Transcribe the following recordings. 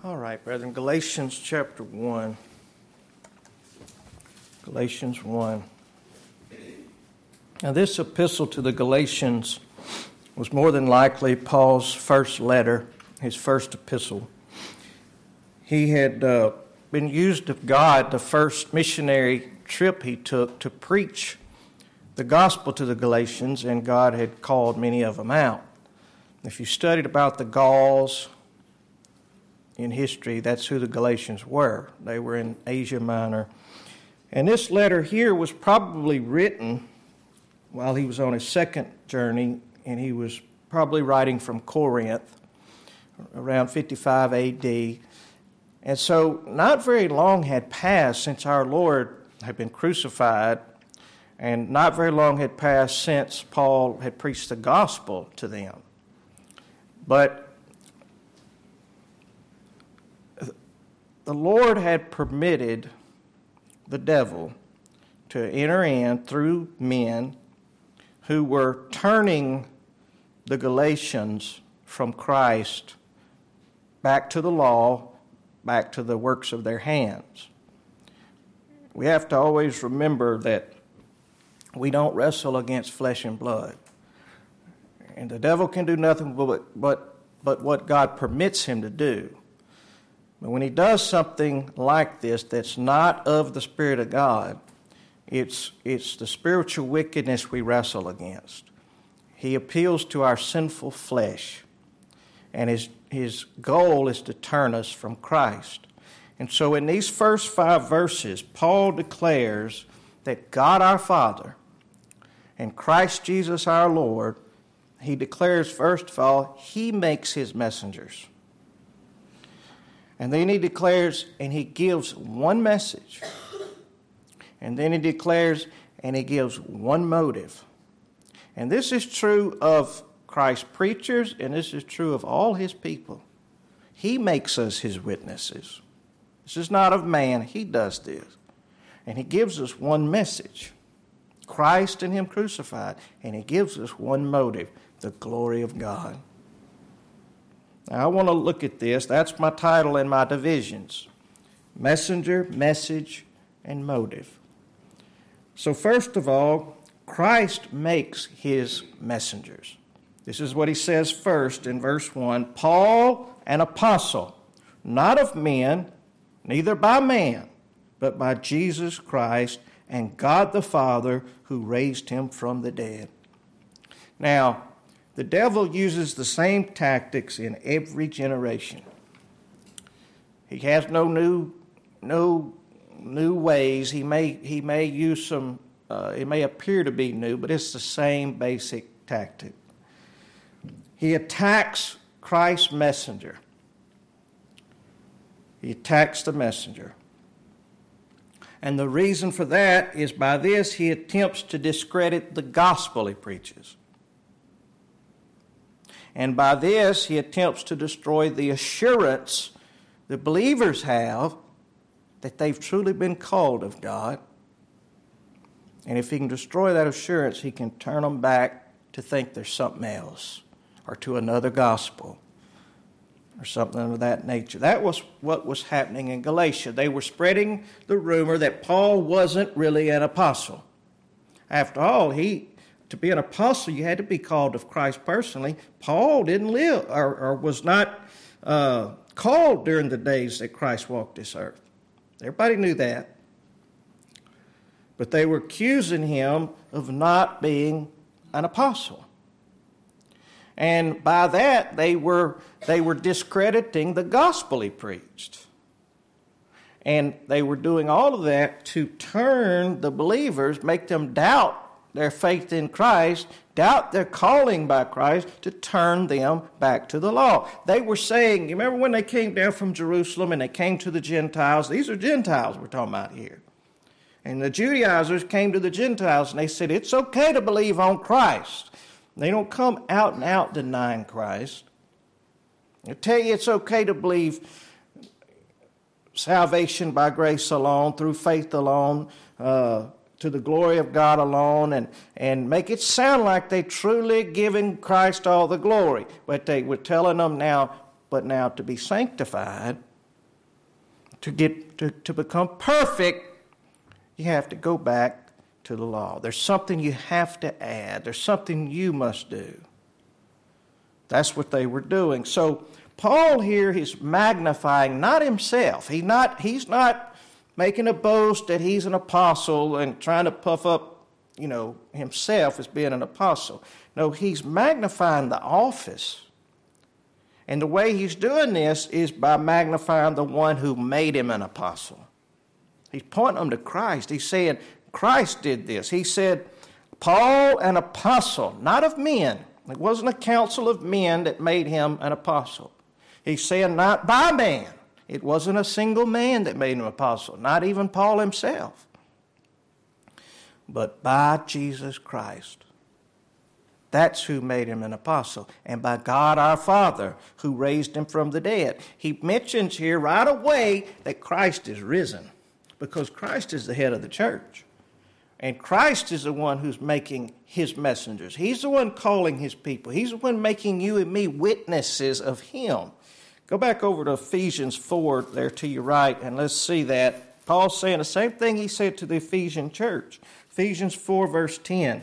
All right, brethren, Galatians chapter 1. Galatians 1. Now, this epistle to the Galatians was more than likely Paul's first letter, his first epistle. He had been used of God the first missionary trip he took to preach the gospel to the Galatians, and God had called many of them out. If you studied about the Gauls in history, that's who the Galatians were. They were in Asia Minor. And this letter here was probably written while he was on his second journey, and he was probably writing from Corinth around 55 A.D. And so not very long had passed since our Lord had been crucified, and not very long had passed since Paul had preached the gospel to them. But the Lord had permitted the devil to enter in through men who were turning the Galatians from Christ back to the law, back to the works of their hands. We have to always remember that we don't wrestle against flesh and blood. And the devil can do nothing but what God permits him to do. But when he does something like this that's not of the Spirit of God, it's the spiritual wickedness we wrestle against. He appeals to our sinful flesh, and his goal is to turn us from Christ. And so in these first 5 verses, Paul declares that God our Father and Christ Jesus our Lord, he declares, first of all, he makes his messengers. And then he declares, and he gives one message. And then he declares, and he gives one motive. And this is true of Christ's preachers, and this is true of all his people. He makes us his witnesses. This is not of man. He does this. And he gives us one message, Christ and him crucified. And he gives us one motive, the glory of God. Now, I want to look at this. That's my title and my divisions: messenger, message, and motive. So first of all, Christ makes his messengers. This is what he says first in verse 1. Paul, an apostle, not of men, neither by man, but by Jesus Christ and God the Father who raised him from the dead. Now, the devil uses the same tactics in every generation. He has no new ways. He may use some. It may appear to be new, but it's the same basic tactic. He attacks Christ's messenger. He attacks the messenger. And the reason for that is by this he attempts to discredit the gospel he preaches. And by this, he attempts to destroy the assurance the believers have that they've truly been called of God. And if he can destroy that assurance, he can turn them back to think there's something else, or to another gospel, or something of that nature. That was what was happening in Galatia. They were spreading the rumor that Paul wasn't really an apostle. After all, to be an apostle, you had to be called of Christ personally. Paul didn't live or was not called during the days that Christ walked this earth. Everybody knew that. But they were accusing him of not being an apostle. And by that, they were discrediting the gospel he preached. And they were doing all of that to turn the believers, make them doubt their faith in Christ, doubt their calling by Christ, to turn them back to the law. They were saying, you remember when they came down from Jerusalem and they came to the Gentiles? These are Gentiles we're talking about here. And the Judaizers came to the Gentiles and they said, it's okay to believe on Christ. They don't come out and out denying Christ. They tell you it's okay to believe salvation by grace alone, through faith alone, to the glory of God alone, and make it sound like they truly giving Christ all the glory. But they were telling them now to be sanctified, To become perfect, you have to go back to the law. There's something you have to add. There's something you must do. That's what they were doing. So Paul here is magnifying not himself. He's not making a boast that he's an apostle and trying to puff up, himself as being an apostle. No, he's magnifying the office. And the way he's doing this is by magnifying the one who made him an apostle. He's pointing them to Christ. He's saying, Christ did this. He said, Paul, an apostle, not of men. It wasn't a council of men that made him an apostle. He's saying, not by man. It wasn't a single man that made him an apostle, not even Paul himself, but by Jesus Christ. That's who made him an apostle. And by God our Father, who raised him from the dead. He mentions here right away that Christ is risen, because Christ is the head of the church. And Christ is the one who's making his messengers. He's the one calling his people. He's the one making you and me witnesses of him. Go back over to Ephesians 4 there to your right, and let's see that. Paul's saying the same thing he said to the Ephesian church. Ephesians 4 verse 10.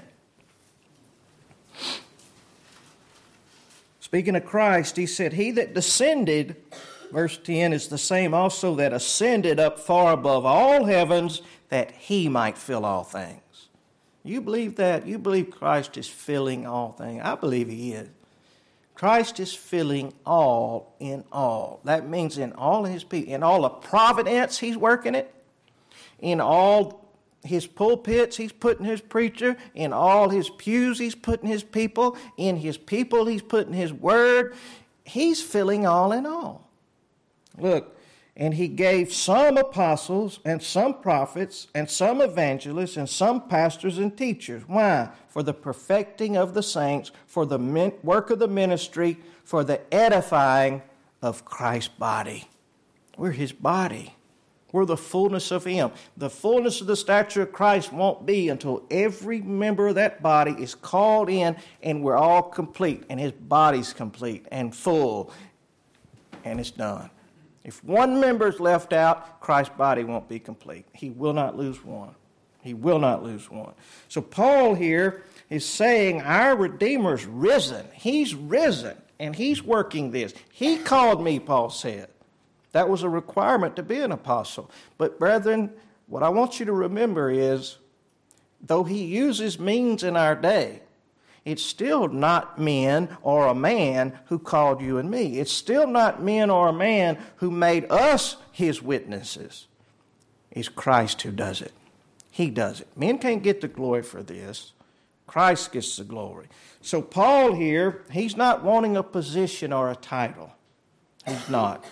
Speaking of Christ, he said, he that descended, verse 10, is the same also that ascended up far above all heavens, that he might fill all things. You believe that? You believe Christ is filling all things? I believe he is. Christ is filling all in all. That means in all his people, in all the providence he's working it, in all his pulpits, he's putting his preacher. In all his pews, he's putting his people. In his people, he's putting his word. He's filling all in all. Look, and he gave some apostles and some prophets and some evangelists and some pastors and teachers. Why? For the perfecting of the saints, for the work of the ministry, for the edifying of Christ's body. We're his body. We're the fullness of him. The fullness of the stature of Christ won't be until every member of that body is called in and we're all complete and his body's complete and full and it's done. If one member is left out, Christ's body won't be complete. He will not lose one. He will not lose one. So Paul here is saying our Redeemer's risen. He's risen and he's working this. He called me, Paul said. That was a requirement to be an apostle. But brethren, what I want you to remember is, though he uses means in our day, it's still not men or a man who called you and me. It's still not men or a man who made us his witnesses. It's Christ who does it. He does it. Men can't get the glory for this. Christ gets the glory. So Paul here, he's not wanting a position or a title. He's not.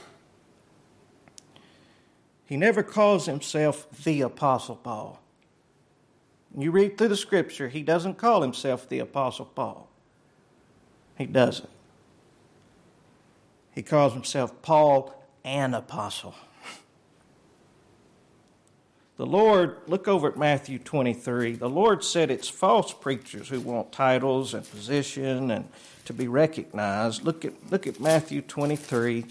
He never calls himself the Apostle Paul. You read through the Scripture, he doesn't call himself the Apostle Paul. He doesn't. He calls himself Paul, an apostle. The Lord, look over at Matthew 23. The Lord said it's false preachers who want titles and position and to be recognized. Look at Matthew 23.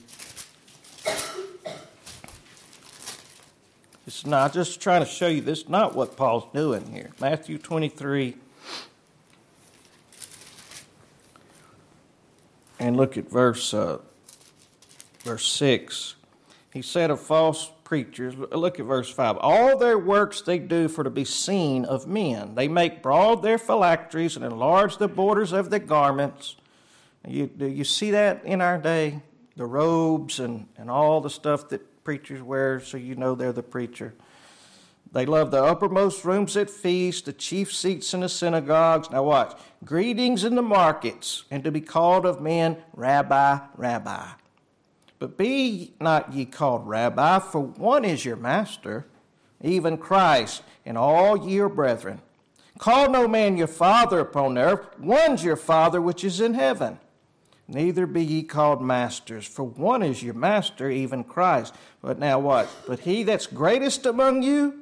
It's not just trying to show you this is not what Paul's doing here. Matthew 23. And look at verse 6. He said of false preachers, look at verse 5. All their works they do for to be seen of men. They make broad their phylacteries and enlarge the borders of their garments. Do you see that in our day? The robes and all the stuff that preachers wear, so you know they're the preacher. They love the uppermost rooms at feasts, the chief seats in the synagogues. Now watch. Greetings in the markets, and to be called of men, Rabbi, Rabbi. But be not ye called Rabbi, for one is your master, even Christ, and all ye are brethren. Call no man your father upon earth, one's your Father which is in heaven. Neither be ye called masters, for one is your master, even Christ. But now what? But he that's greatest among you,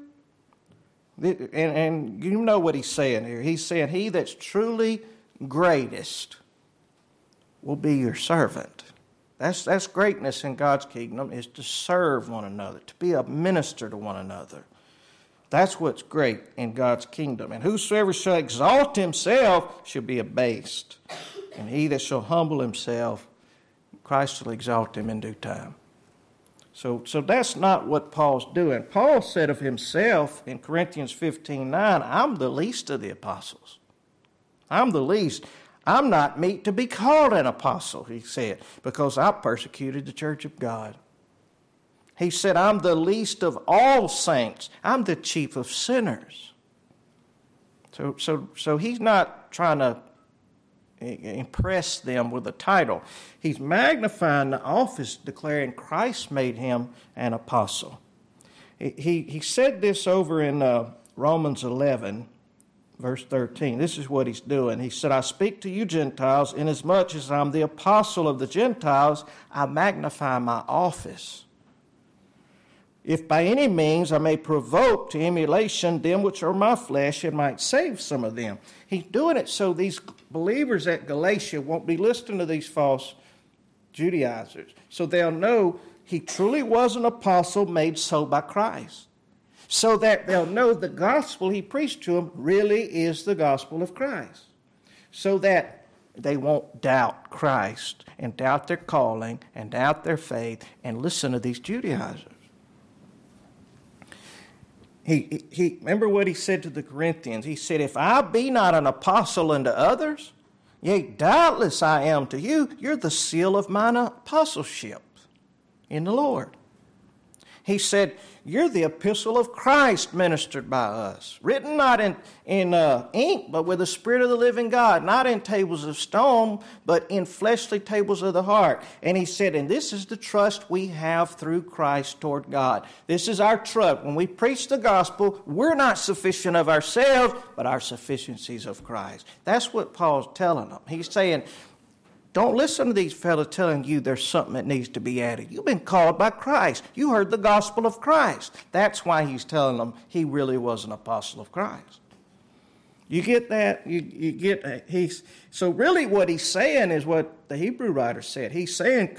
and you know what he's saying here. He's saying he that's truly greatest will be your servant. That's greatness in God's kingdom, is to serve one another, to be a minister to one another. That's what's great in God's kingdom. And whosoever shall exalt himself shall be abased. And he that shall humble himself, Christ will exalt him in due time. So that's not what Paul's doing. Paul said of himself in Corinthians 15:9, I'm the least of the apostles. I'm the least. I'm not meet to be called an apostle, he said, because I persecuted the church of God. He said, I'm the least of all saints. I'm the chief of sinners. So he's not trying to impress them with a title. He's magnifying the office, declaring Christ made him an apostle. He said this over in Romans 11, verse 13. This is what he's doing. He said, I speak to you Gentiles, inasmuch as I'm the apostle of the Gentiles, I magnify my office. If by any means I may provoke to emulation them which are my flesh, and might save some of them. He's doing it so these believers at Galatia won't be listening to these false Judaizers. So they'll know he truly was an apostle made so by Christ. So that they'll know the gospel he preached to them really is the gospel of Christ. So that they won't doubt Christ and doubt their calling and doubt their faith and listen to these Judaizers. He remember what he said to the Corinthians. He said, if I be not an apostle unto others, yea, doubtless I am to you. You're the seal of mine apostleship in the Lord. He said, you're the epistle of Christ ministered by us, written not in ink, but with the Spirit of the living God, not in tables of stone, but in fleshly tables of the heart. And he said, and this is the trust we have through Christ toward God. This is our trust. When we preach the gospel, we're not sufficient of ourselves, but our sufficiencies of Christ. That's what Paul's telling them. He's saying, don't listen to these fellows telling you there's something that needs to be added. You've been called by Christ. You heard the gospel of Christ. That's why he's telling them he really was an apostle of Christ. You get that? You get that? So really what he's saying is what the Hebrew writer said. He's saying,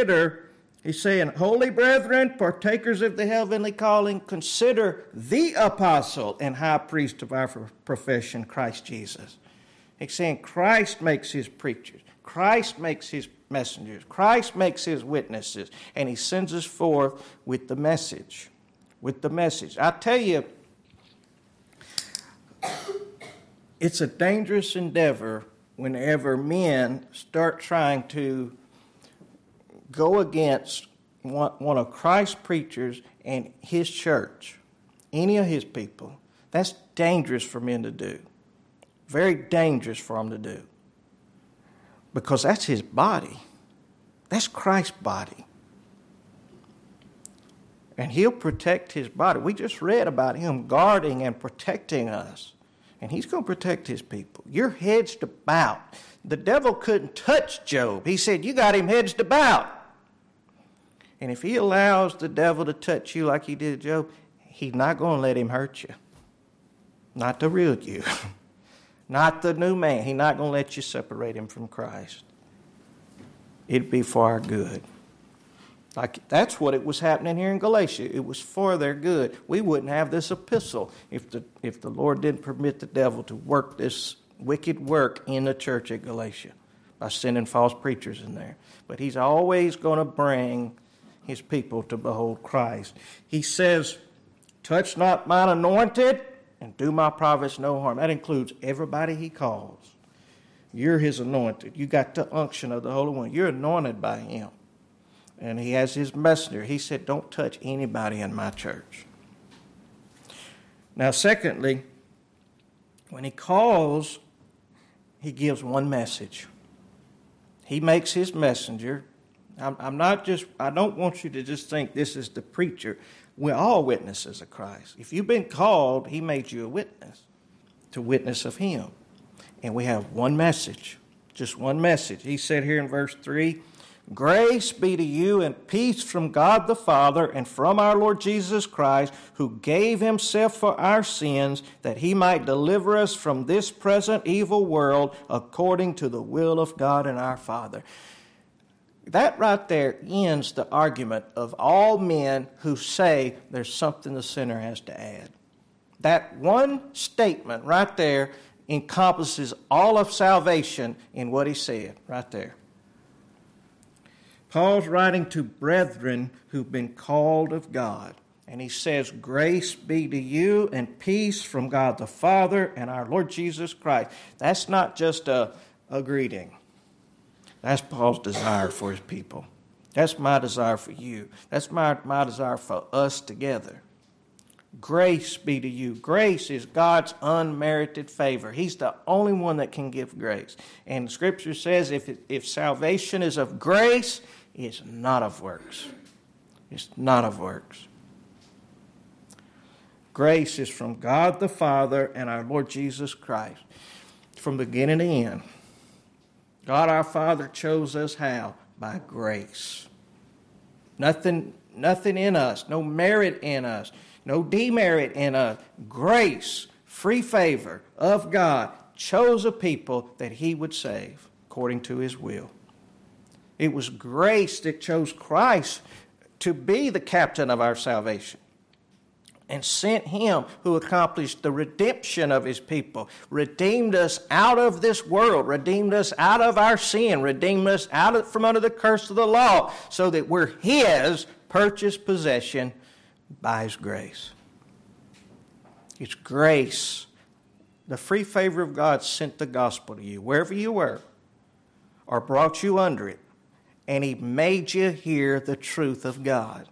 holy brethren, partakers of the heavenly calling, consider the apostle and high priest of our profession, Christ Jesus. He's saying Christ makes his preachers. Christ makes his messengers. Christ makes his witnesses. And he sends us forth with the message. With the message. I tell you, it's a dangerous endeavor whenever men start trying to go against one of Christ's preachers and his church, any of his people. That's dangerous for men to do. Very dangerous for them to do. Because that's his body. That's Christ's body. And he'll protect his body. We just read about him guarding and protecting us. And he's going to protect his people. You're hedged about. The devil couldn't touch Job. He said, you got him hedged about. And if he allows the devil to touch you like he did Job, he's not going to let him hurt you. Not the real you. Not the new man. He's not going to let you separate him from Christ. It'd be for our good. That's what it was happening here in Galatia. It was for their good. We wouldn't have this epistle if the Lord didn't permit the devil to work this wicked work in the church at Galatia by sending false preachers in there. But he's always going to bring his people to behold Christ. He says, touch not mine anointed, and do my prophets no harm. That includes everybody he calls. You're his anointed. You got the unction of the Holy One. You're anointed by him. And he has his messenger. He said, don't touch anybody in my church. Now, secondly, when he calls, he gives one message. He makes his messenger. I don't want you to just think this is the preacher. We're all witnesses of Christ. If you've been called, he made you a witness, to witness of him. And we have one message, just one message. He said here in verse 3, grace be to you and peace from God the Father and from our Lord Jesus Christ, who gave himself for our sins, that he might deliver us from this present evil world according to the will of God and our Father. That right there ends the argument of all men who say there's something the sinner has to add. That one statement right there encompasses all of salvation in what he said right there. Paul's writing to brethren who've been called of God. And he says, grace be to you and peace from God the Father and our Lord Jesus Christ. That's not just a greeting. That's Paul's desire for his people. That's my desire for you. That's my desire for us together. Grace be to you. Grace is God's unmerited favor. He's the only one that can give grace. And Scripture says if salvation is of grace, it's not of works. It's not of works. Grace is from God the Father and our Lord Jesus Christ. From beginning to end. God our Father chose us how? By grace. Nothing in us, no merit in us, no demerit in us. Grace, free favor of God, chose a people that He would save according to His will. It was grace that chose Christ to be the captain of our salvation and sent Him who accomplished the redemption of His people, redeemed us out of this world, redeemed us out of our sin, redeemed us from under the curse of the law, so that we're His purchased possession by His grace. It's grace. The free favor of God sent the gospel to you, wherever you were, or brought you under it, and He made you hear the truth of God.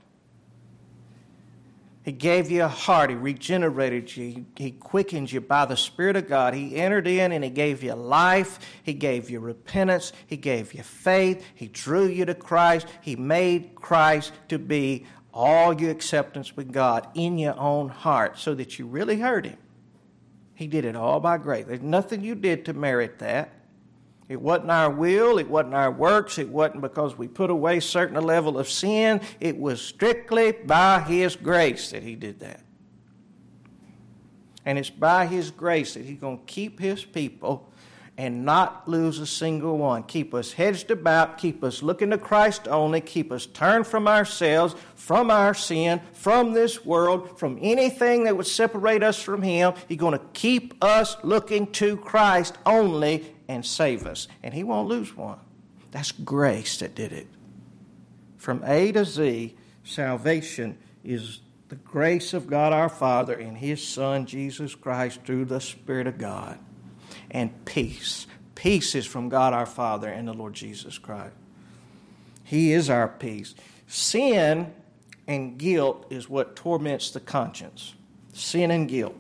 He gave you a heart. He regenerated you. He quickened you by the Spirit of God. He entered in and He gave you life. He gave you repentance. He gave you faith. He drew you to Christ. He made Christ to be all your acceptance with God in your own heart so that you really heard Him. He did it all by grace. There's nothing you did to merit that. It wasn't our will. It wasn't our works. It wasn't because we put away a certain level of sin. It was strictly by His grace that He did that. And it's by His grace that He's going to keep His people and not lose a single one. Keep us hedged about, keep us looking to Christ only, keep us turned from ourselves, from our sin, from this world, from anything that would separate us from Him. He's going to keep us looking to Christ only and save us. And He won't lose one. That's grace that did it. From A to Z, salvation is the grace of God our Father and His Son, Jesus Christ, through the Spirit of God. And peace. Peace is from God our Father and the Lord Jesus Christ. He is our peace. Sin and guilt is what torments the conscience. Sin and guilt.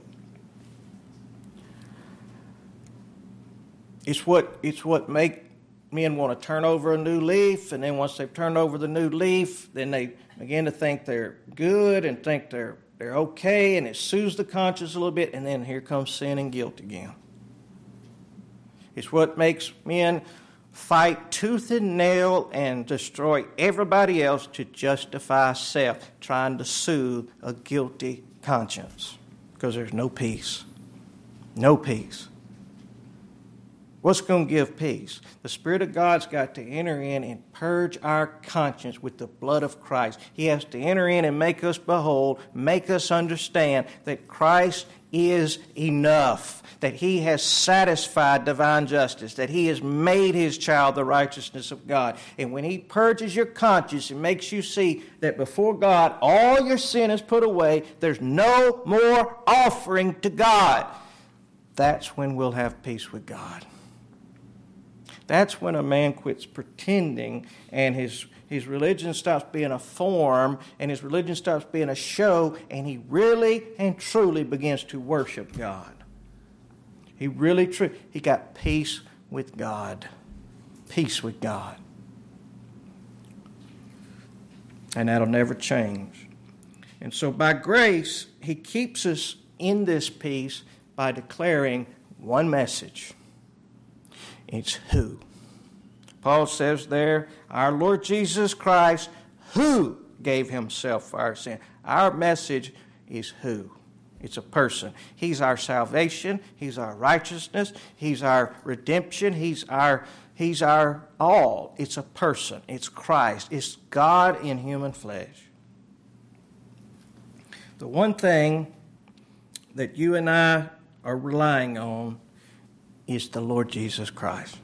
It's what make men want to turn over a new leaf, and then once they've turned over the new leaf, then they begin to think they're good and think they're okay, and it soothes the conscience a little bit, and then here comes sin and guilt again. It's what makes men fight tooth and nail and destroy everybody else to justify self, trying to soothe a guilty conscience, because there's no peace. No peace. What's going to give peace? The Spirit of God's got to enter in and purge our conscience with the blood of Christ. He has to enter in and make us behold, make us understand that Christ is enough, that He has satisfied divine justice, that He has made His child the righteousness of God. And when He purges your conscience and makes you see that before God all your sin is put away, there's no more offering to God, that's when we'll have peace with God. That's when a man quits pretending and his religion stops being a form and his religion stops being a show, and he really and truly begins to worship God. He got peace with God. Peace with God. And that'll never change. And so by grace, He keeps us in this peace by declaring one message. It's who. Paul says there, our Lord Jesus Christ, who gave Himself for our sin. Our message is who. It's a person. He's our salvation. He's our righteousness. He's our redemption. He's our He's our all. It's a person. It's Christ. It's God in human flesh. The one thing that you and I are relying on is the Lord Jesus Christ.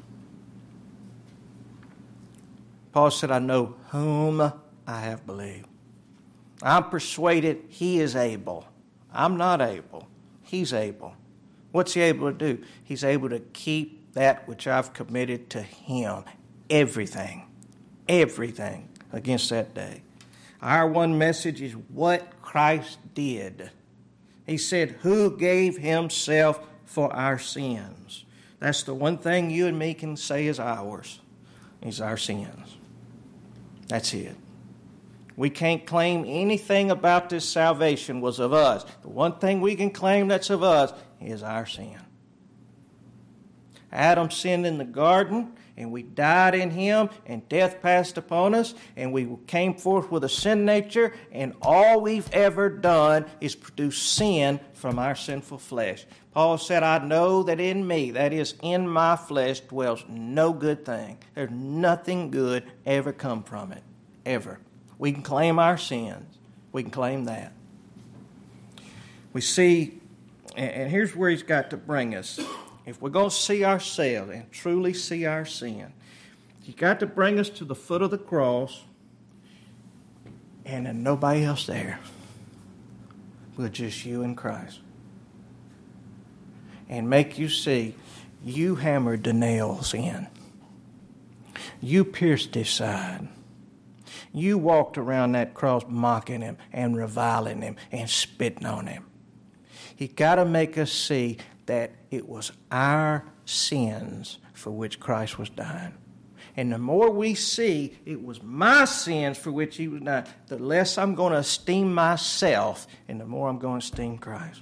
Paul said, I know whom I have believed. I'm persuaded he is able. I'm not able. He's able. What's he able to do? He's able to keep that which I've committed to him. Everything against that day. Our one message is what Christ did. He said, who gave himself for our sins. That's the one thing you and me can say is ours, is our sins. That's it. We can't claim anything about this salvation was of us. The one thing we can claim that's of us is our sin. Adam sinned in the garden, and we died in him, and death passed upon us, and we came forth with a sin nature, and all we've ever done is produce sin from our sinful flesh. Paul said, I know that in me, that is in my flesh, dwells no good thing. There's nothing good ever come from it, ever. We can claim our sins. We can claim that. We see, and here's where he's got to bring us. If we're going to see ourselves and truly see our sin, he's got to bring us to the foot of the cross, and then nobody else there but just you and Christ. And make you see, you hammered the nails in. You pierced his side. You walked around that cross mocking him and reviling him and spitting on him. He got to make us see that it was our sins for which Christ was dying. And the more we see it was my sins for which he was dying, the less I'm going to esteem myself and the more I'm going to esteem Christ.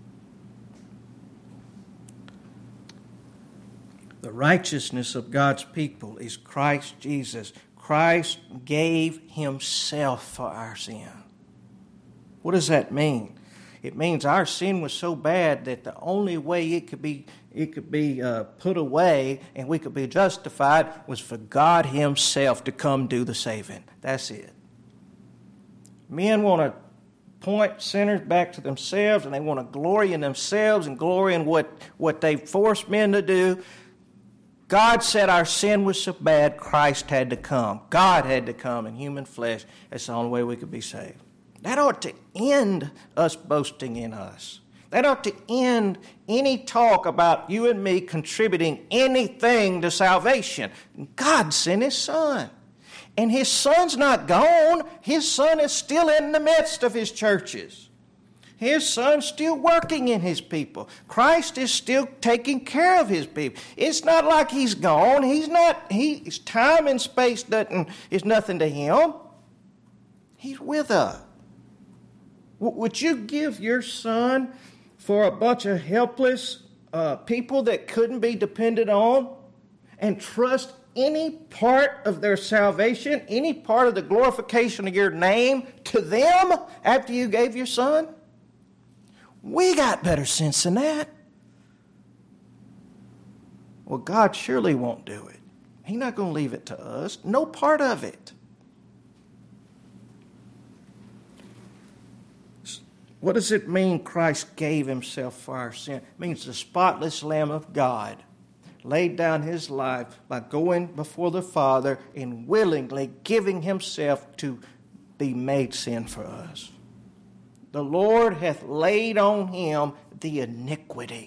The righteousness of God's people is Christ Jesus. Christ gave himself for our sin. What does that mean? It means our sin was so bad that the only way it could be put away and we could be justified was for God himself to come do the saving. That's it. Men want to point sinners back to themselves, and they want to glory in themselves and glory in what they forced men to do. God said our sin was so bad, Christ had to come. God had to come in human flesh. That's the only way we could be saved. That ought to end us boasting in us. That ought to end any talk about you and me contributing anything to salvation. God sent his Son. And his Son's not gone. His Son is still in the midst of his churches. His Son's still working in his people. Christ is still taking care of his people. It's not like he's gone. His time and space is nothing to him. He's with us. Would you give your son for a bunch of helpless people that couldn't be depended on and trust any part of their salvation, any part of the glorification of your name to them after you gave your son? We got better sense than that. Well, God surely won't do it. He's not going to leave it to us. No part of it. What does it mean Christ gave himself for our sin? It means the spotless Lamb of God laid down his life by going before the Father and willingly giving himself to be made sin for us. The Lord hath laid on him the iniquity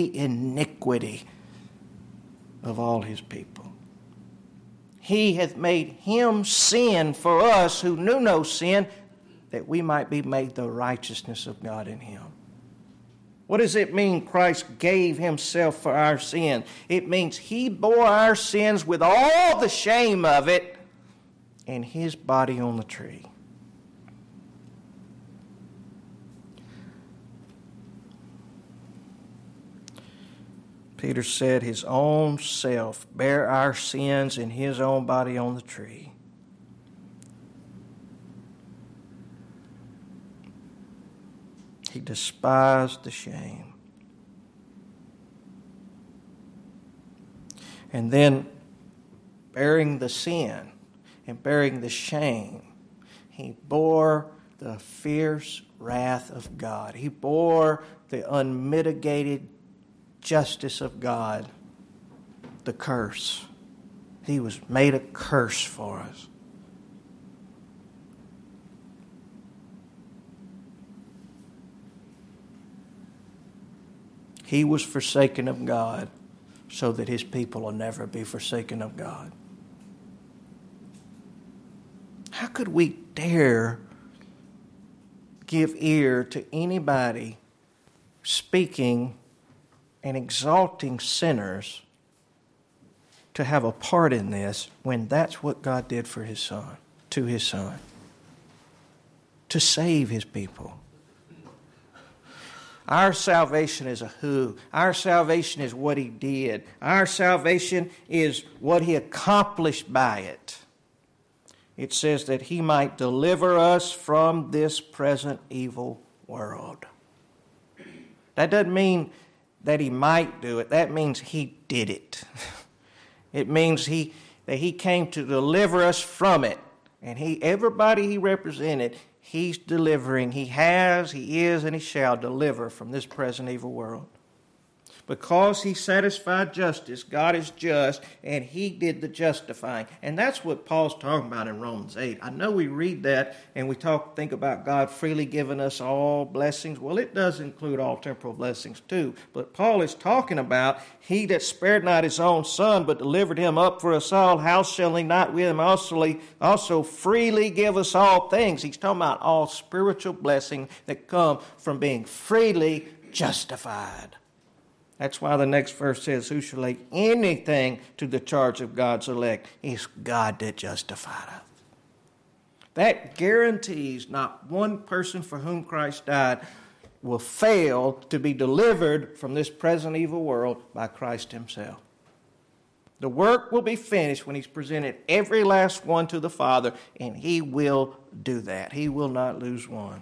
of all his people. He hath made him sin for us who knew no sin, that we might be made the righteousness of God in him. What does it mean Christ gave himself for our sin? It means he bore our sins with all the shame of it in his body on the tree. Peter said his own self bare our sins in his own body on the tree. He despised the shame. And then bearing the sin and bearing the shame. He bore the fierce wrath of God. He bore the unmitigated justice of God, the curse. He was made a curse for us. He was forsaken of God so that his people will never be forsaken of God. How could we dare give ear to anybody speaking and exalting sinners to have a part in this when that's what God did for his Son, to his Son, to save his people? Our salvation is a who. Our salvation is what he did. Our salvation is what he accomplished by it. It says that he might deliver us from this present evil world. That doesn't mean that he might do it. That means he did it. It means that he came to deliver us from it. And everybody he represented, he's delivering. He has, he is, and he shall deliver from this present evil world. Because he satisfied justice, God is just, and he did the justifying. And that's what Paul's talking about in Romans 8. I know we read that and we think about God freely giving us all blessings. Well, it does include all temporal blessings too. But Paul is talking about he that spared not his own Son, but delivered him up for us all, how shall he not with him also freely give us all things? He's talking about all spiritual blessings that come from being freely justified. That's why the next verse says, who shall lay anything to the charge of God's elect? It's God that justified us. That guarantees not one person for whom Christ died will fail to be delivered from this present evil world by Christ himself. The work will be finished when he's presented every last one to the Father, and he will do that. He will not lose one.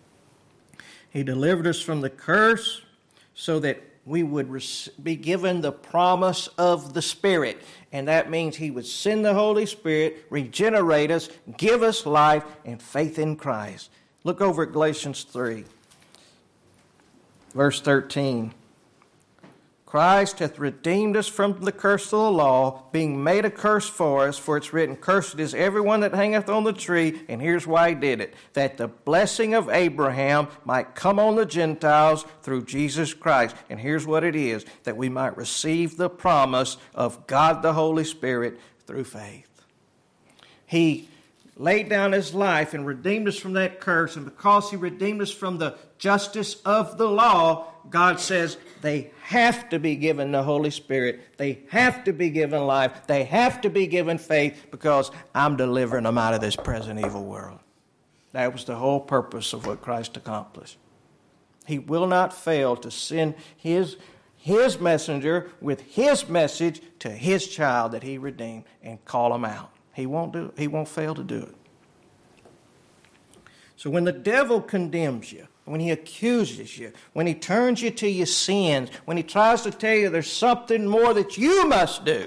He delivered us from the curse so that we would be given the promise of the Spirit. And that means he would send the Holy Spirit, regenerate us, give us life and faith in Christ. Look over at Galatians 3, verse 13. Christ hath redeemed us from the curse of the law, being made a curse for us, for it's written, cursed is everyone that hangeth on the tree. And here's why he did it, that the blessing of Abraham might come on the Gentiles through Jesus Christ. And here's what it is, that we might receive the promise of God the Holy Spirit through faith. He laid down his life and redeemed us from that curse. And because he redeemed us from the justice of the law, God says they have to be given the Holy Spirit. They have to be given life. They have to be given faith, because I'm delivering them out of this present evil world. That was the whole purpose of what Christ accomplished. He will not fail to send his messenger with his message to his child that he redeemed and call them out. He won't fail to do it. So when the devil condemns you, when he accuses you, when he turns you to your sins, when he tries to tell you there's something more that you must do.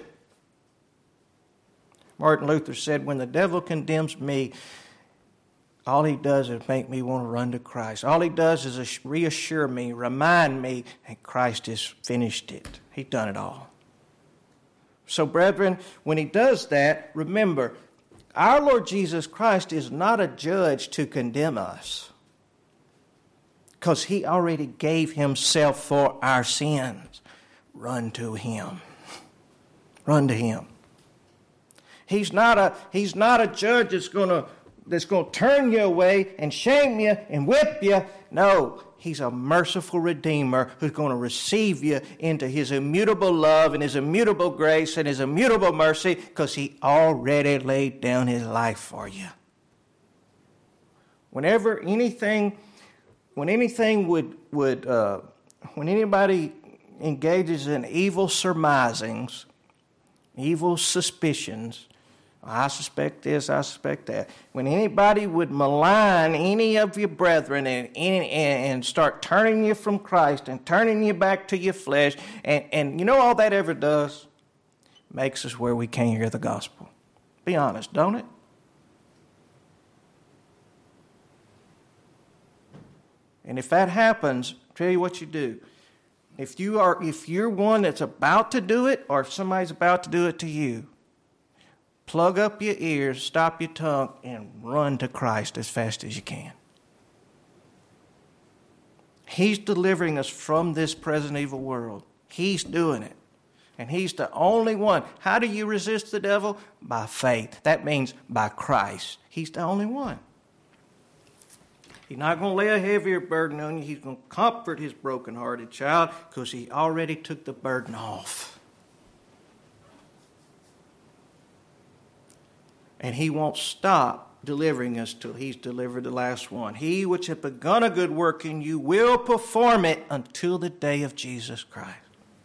Martin Luther said, when the devil condemns me, all he does is make me want to run to Christ. All he does is reassure me, remind me that Christ has finished it. He's done it all. So, brethren, when he does that, remember, our Lord Jesus Christ is not a judge to condemn us, because he already gave himself for our sins. Run to him. Run to him. He's not a judge that's going to turn you away and shame you and whip you. No, he's a merciful Redeemer who's going to receive you into his immutable love and his immutable grace and his immutable mercy, because he already laid down his life for you. When anybody engages in evil surmisings, evil suspicions, I suspect this, I suspect that. When anybody would malign any of your brethren and start turning you from Christ and turning you back to your flesh, and you know all that ever does? makes us where we can't hear the gospel. Be honest, don't it? And if that happens, I'll tell you what you do. If you're one that's about to do it, or if somebody's about to do it to you, plug up your ears, stop your tongue, and run to Christ as fast as you can. He's delivering us from this present evil world. He's doing it. And He's the only one. How do you resist the devil? By faith. That means by Christ. He's the only one. He's not going to lay a heavier burden on you. He's going to comfort His brokenhearted child because He already took the burden off. And He won't stop delivering us till He's delivered the last one. He which hath begun a good work in you will perform it until the day of Jesus Christ.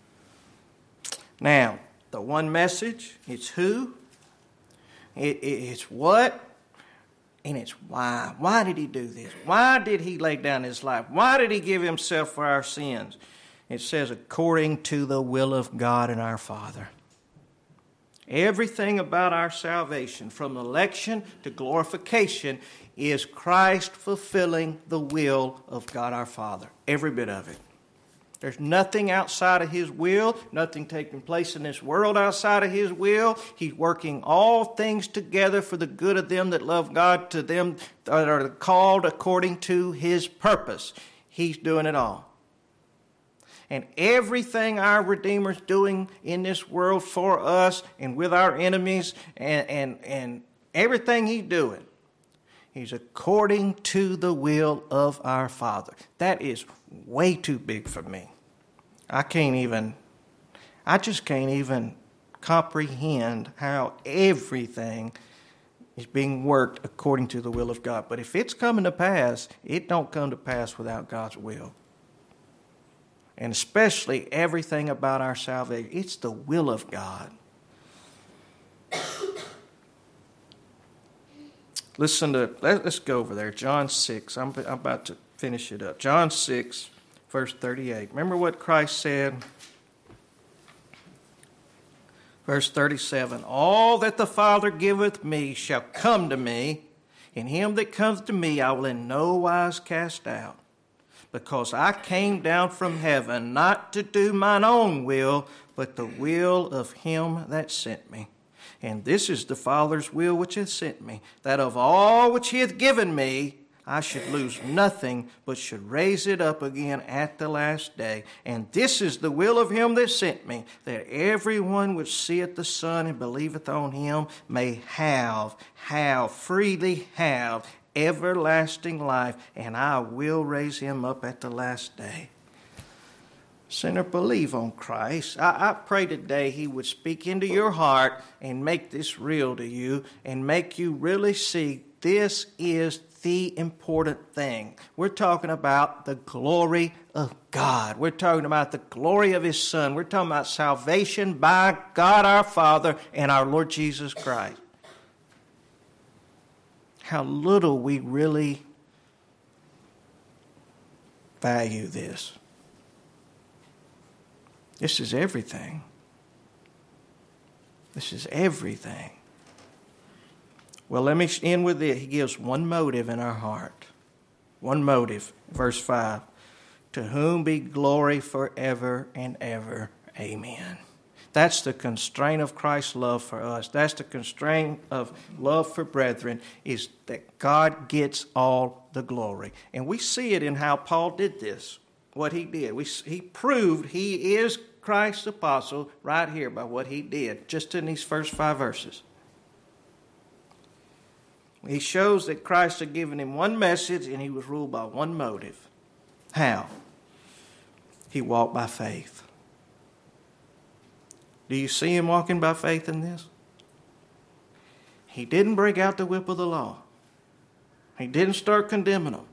Now, the one message, it's who, it's what, and it's why. Why did He do this? Why did He lay down His life? Why did He give Himself for our sins? It says, according to the will of God and our Father. Everything about our salvation, from election to glorification, is Christ fulfilling the will of God our Father. Every bit of it. There's nothing outside of His will, nothing taking place in this world outside of His will. He's working all things together for the good of them that love God, to them that are called according to His purpose. He's doing it all. And everything our Redeemer's doing in this world for us and with our enemies and everything He's doing, He's according to the will of our Father. That is way too big for me. I just can't even comprehend how everything is being worked according to the will of God. But if it's coming to pass, it don't come to pass without God's will. And especially everything about our salvation, it's the will of God. Let's go over there. John 6. I'm about to finish it up. John 6, verse 38. Remember what Christ said? Verse 37. All that the Father giveth me shall come to me, and him that comes to me I will in no wise cast out. Because I came down from heaven not to do mine own will, but the will of him that sent me. And this is the Father's will which hath sent me, that of all which He hath given me, I should lose nothing, but should raise it up again at the last day. And this is the will of him that sent me, that everyone which seeth the Son and believeth on Him may freely have everlasting life, and I will raise him up at the last day. Sinner, believe on Christ. I pray today He would speak into your heart and make this real to you and make you really see this is the important thing. We're talking about the glory of God. We're talking about the glory of His Son. We're talking about salvation by God our Father and our Lord Jesus Christ. How little we really value this. This is everything. This is everything. Well, let me end with it. He gives one motive in our heart. One motive. Verse 5. To whom be glory forever and ever. Amen. That's the constraint of Christ's love for us. That's the constraint of love for brethren, is that God gets all the glory. And we see it in how Paul did this, what he did. He proved he is Christ's apostle right here by what he did, just in these first 5 verses. He shows that Christ had given him one message and he was ruled by one motive. How? He walked by faith. Do you see him walking by faith in this? He didn't break out the whip of the law. He didn't start condemning them.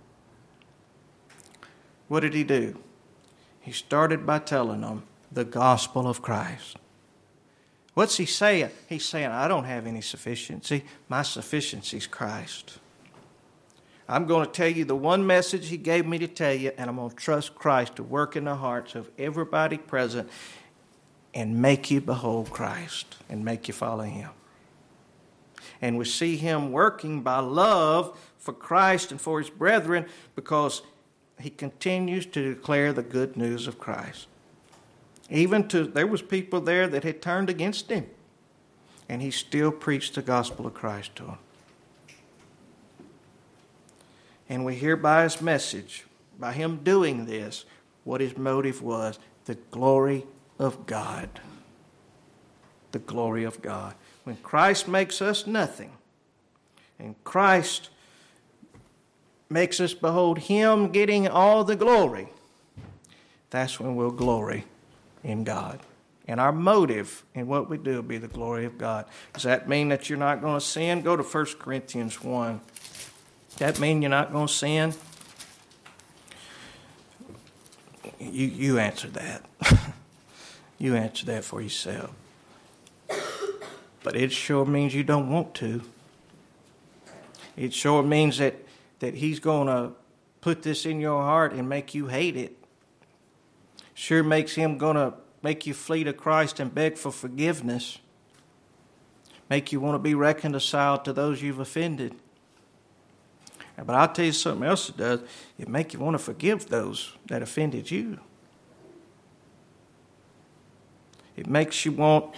What did he do? He started by telling them the gospel of Christ. What's he saying? He's saying, I don't have any sufficiency. My sufficiency is Christ. I'm going to tell you the one message He gave me to tell you, and I'm going to trust Christ to work in the hearts of everybody present. and make you behold Christ and make you follow him. And we see him working by love for Christ and for his brethren because he continues to declare the good news of Christ. There was people there that had turned against him, and he still preached the gospel of Christ to them. And we hear by his message, by him doing this, what his motive was: the glory of God. The glory of God. When Christ makes us nothing, and Christ makes us behold him getting all the glory, that's when we'll glory in God. And our motive in what we do will be the glory of God. Does that mean that you're not going to sin? Go to 1 Corinthians 1. Does that mean you're not going to sin? You answer that. You answer that for yourself. But it sure means you don't want to. It sure means that he's going to put this in your heart and make you hate it. Sure makes him going to make you flee to Christ and beg for forgiveness. Make you want to be reconciled to those you've offended. But I'll tell you something else it does. It make you want to forgive those that offended you. It makes you want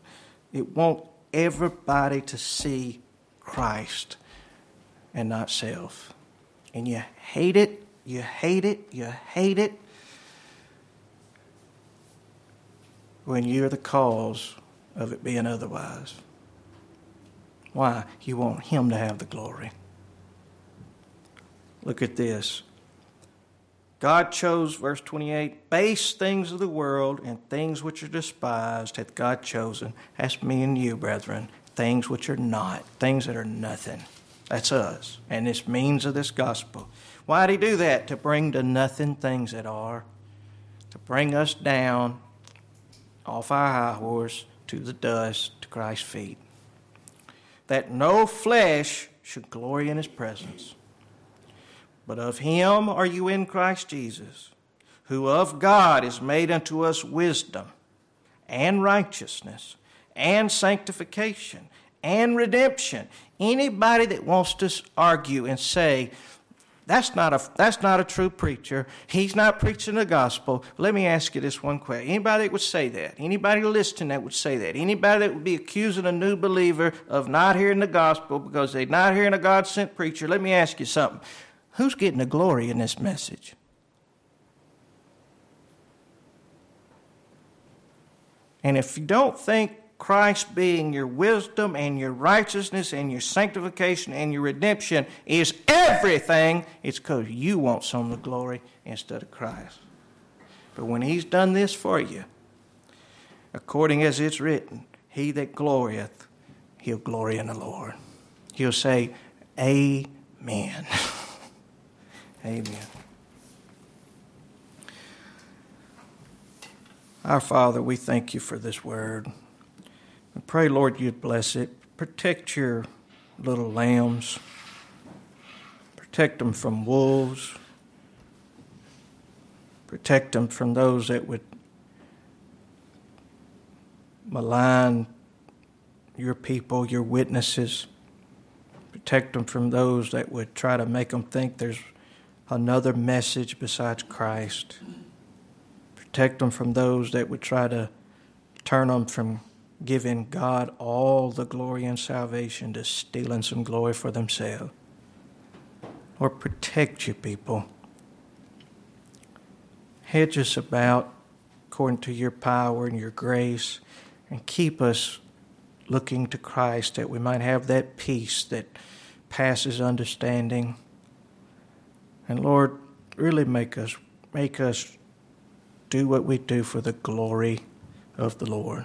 everybody to see Christ and not self. And you hate it, you hate it, you hate it when you're the cause of it being otherwise. Why? You want him to have the glory. Look at this. God chose, verse 28, base things of the world and things which are despised hath God chosen. That's me and you, brethren. Things which are not, things that are nothing. That's us. And this means of this gospel. Why did he do that? To bring to nothing things that are. To bring us down off our high horse to the dust, to Christ's feet. That no flesh should glory in his presence. But of him are you in Christ Jesus, who of God is made unto us wisdom and righteousness and sanctification and redemption. Anybody that wants to argue and say, that's not a true preacher, he's not preaching the gospel. Let me ask you this one question. Anybody that would say that, anybody listening that would say that, anybody that would be accusing a new believer of not hearing the gospel because they're not hearing a God-sent preacher, let me ask you something. Who's getting the glory in this message? And if you don't think Christ being your wisdom and your righteousness and your sanctification and your redemption is everything, it's because you want some of the glory instead of Christ. But when he's done this for you, according as it's written, he that glorieth, he'll glory in the Lord. He'll say, Amen. Amen. Our Father, we thank you for this word. I pray, Lord, you'd bless it. Protect your little lambs. Protect them from wolves. Protect them from those that would malign your people, your witnesses. Protect them from those that would try to make them think there's another message besides Christ. Protect them from those that would try to turn them from giving God all the glory and salvation to stealing some glory for themselves. Or protect your people. Hedge us about according to your power and your grace, and keep us looking to Christ that we might have that peace that passes understanding. And Lord, really make us do what we do for the glory of the Lord.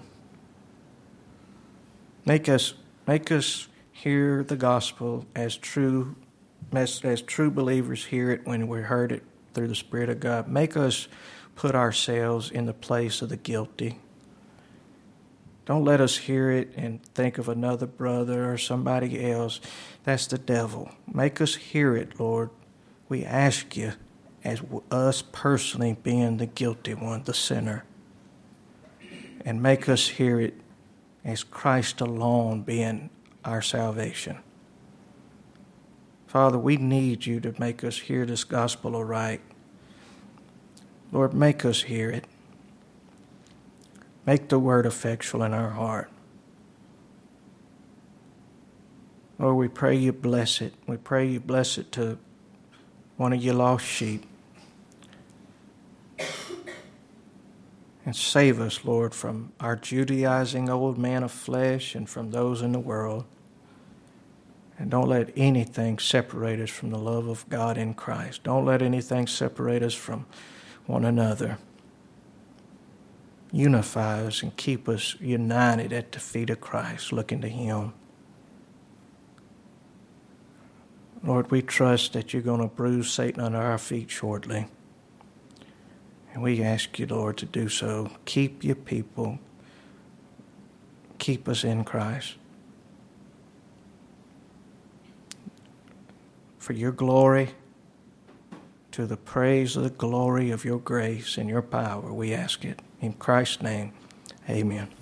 Make us hear the gospel as true believers hear it when we heard it through the Spirit of God. Make us put ourselves in the place of the guilty. Don't let us hear it and think of another brother or somebody else. That's the devil. Make us hear it, Lord. We ask you, as us personally being the guilty one, the sinner. and make us hear it as Christ alone being our salvation. Father, we need you to make us hear this gospel aright. Lord, make us hear it. Make the word effectual in our heart. Lord, we pray you bless it. We pray you bless it to one of your lost sheep. And save us, Lord, from our Judaizing old man of flesh and from those in the world. And don't let anything separate us from the love of God in Christ. Don't let anything separate us from one another. Unify us and keep us united at the feet of Christ, looking to him. Lord, we trust that you're going to bruise Satan under our feet shortly. And we ask you, Lord, to do so. Keep your people. Keep us in Christ. For your glory, to the praise of the glory of your grace and your power, we ask it. In Christ's name, amen.